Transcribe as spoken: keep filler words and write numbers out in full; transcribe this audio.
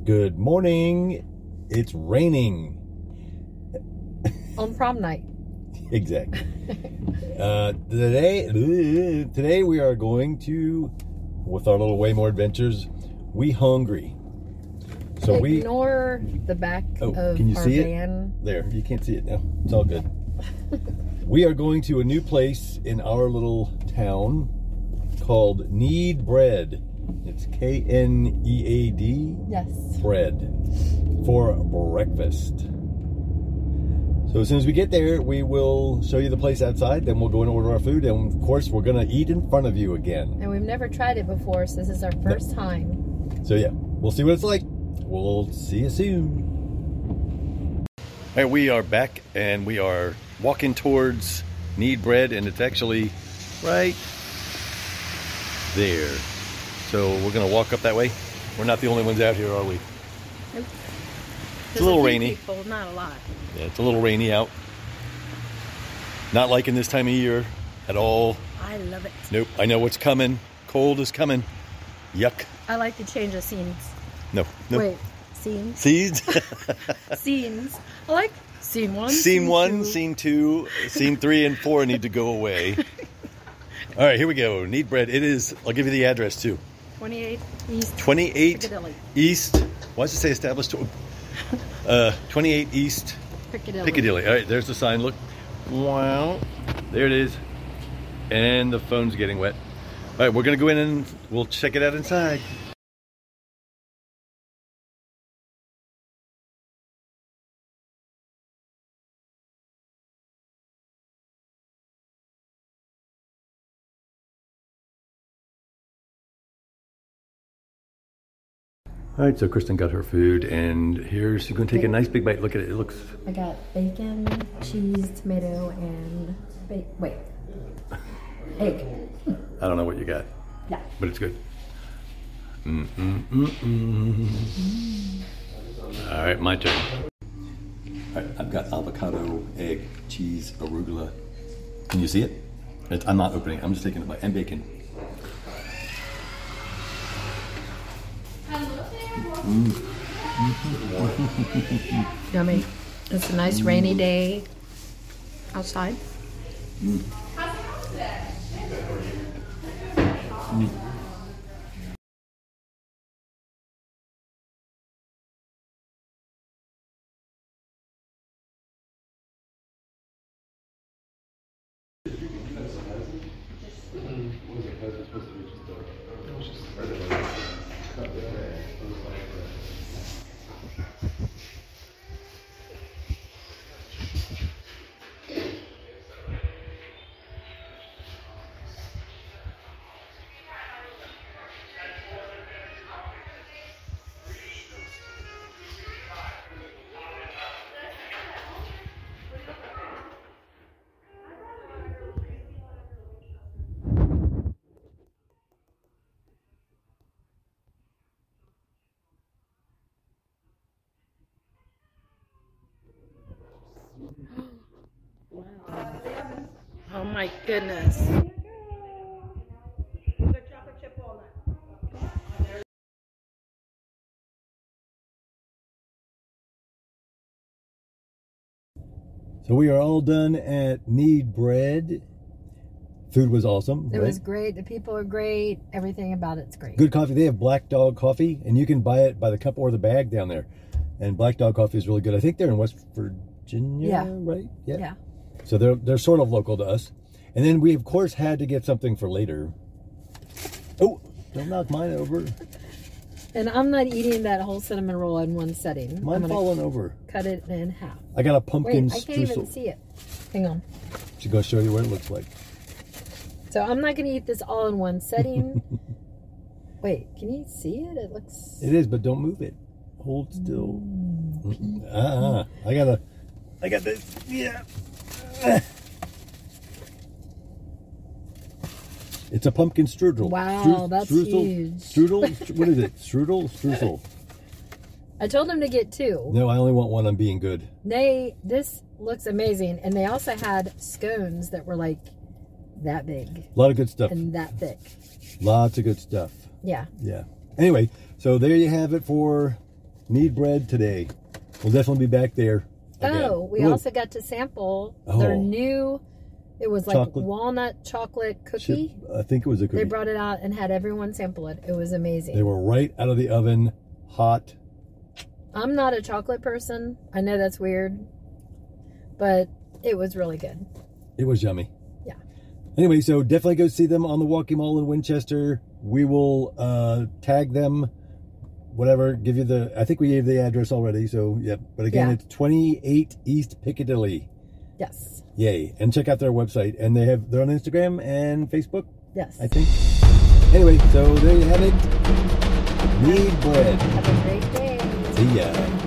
Good morning. It's raining. On prom night. Exactly. uh, today, today we are going to, with our little Way More Adventures, we hungry. So we ignore the back oh, of can you our see van. It? There, you can't see it now. It's all good. We are going to a new place in our little town called Need Bread. It's K N E A D. Yes. Bread for breakfast. So as soon as we get there, we will show you the place outside. Then we'll go and order our food, and of course, we're gonna eat in front of you again. And we've never tried it before, so this is our first no. time. So yeah, we'll see what it's like. We'll see you soon. All right, we are back, and we are walking towards Need Bread, and it's actually right there. So we're gonna walk up that way. We're not the only ones out here, are we? Nope. It's a little a rainy. People, not a lot. Yeah, it's a little rainy out. Not liking this time of year at all. I love it. Nope, I know what's coming. Cold is coming. Yuck. I like to change the scenes. No, no. Wait, scenes? Scenes? Scenes. I like scene one. Scene, scene one, two. scene two, scene three, and four need to go away. All right, here we go. Need Bread. It is, I'll give you the address too. twenty-eight East. twenty-eight Piccadilly. East. Why does it say established? Uh, twenty-eight East Piccadilly. Piccadilly. All right, there's the sign. Look. Wow. There it is. And the phone's getting wet. All right, we're going to go in and we'll check it out inside. All right, so Kristen got her food, and here she's going to take a nice big bite. Look at it. It looks... I got bacon, cheese, tomato, and... Ba wait. Egg. I don't know what you got. Yeah. But it's good. Mm, mm, mm, mm. Mm. All right, my turn. All right, I've got avocado, egg, cheese, arugula. Can you see it? It's, I'm not opening it. I'm just taking a bite. And bacon. Mm. Yummy. It's a nice rainy day outside. Mm. Mm. Wow. Oh my goodness. So we are all done at Need Bread. Food was awesome. It right? was great. The people are great. Everything about it's great. Good coffee. They have Black Dog coffee, and you can buy it by the cup or the bag down there. And Black Dog coffee is really good. I think they're in West Virginia, yeah. right? Yeah. yeah. So they're they're sort of local to us. And then we, of course, had to get something for later. Oh, don't knock mine over. And I'm not eating that whole cinnamon roll in one setting. Mine's falling over. Cut it in half. I got a pumpkin Wait, I can't streusel. even see it. Hang on. She's going to show you what it looks like. So I'm not going to eat this all in one setting. Wait, can you see it? It looks... It is, but don't move it. Hold still. Mm. Uh-uh. I got to... I got this. Yeah. It's a pumpkin strudel. Wow, Stru that's strudel, huge. Strudel? What is it? Strudel? Streusel. I told him to get two. No, I only want one. I'm being good. They, this looks amazing. And they also had scones that were like that big. A lot of good stuff. And that thick. Lots of good stuff. Yeah. Yeah. Anyway, so there you have it for Need bread today. We'll definitely be back there. Again. Oh, we Ooh. also got to sample Oh. their new, it was like Chocolate- walnut chocolate cookie. Chip- I think it was a cookie. They brought it out and had everyone sample it. It was amazing. They were right out of the oven, hot. I'm not a chocolate person. I know that's weird, but it was really good. It was yummy. Yeah. Anyway, so definitely go see them on the Walkie Mall in Winchester. We will uh, tag them, whatever, give you the, I think we gave the address already, so yep. But again, Yeah. it's twenty-eight East Piccadilly. Yes. Yay. And check out their website. And they have, they're on Instagram and Facebook, Yes. I think. Anyway, so there you have it. Need bread. Have a great day. See ya.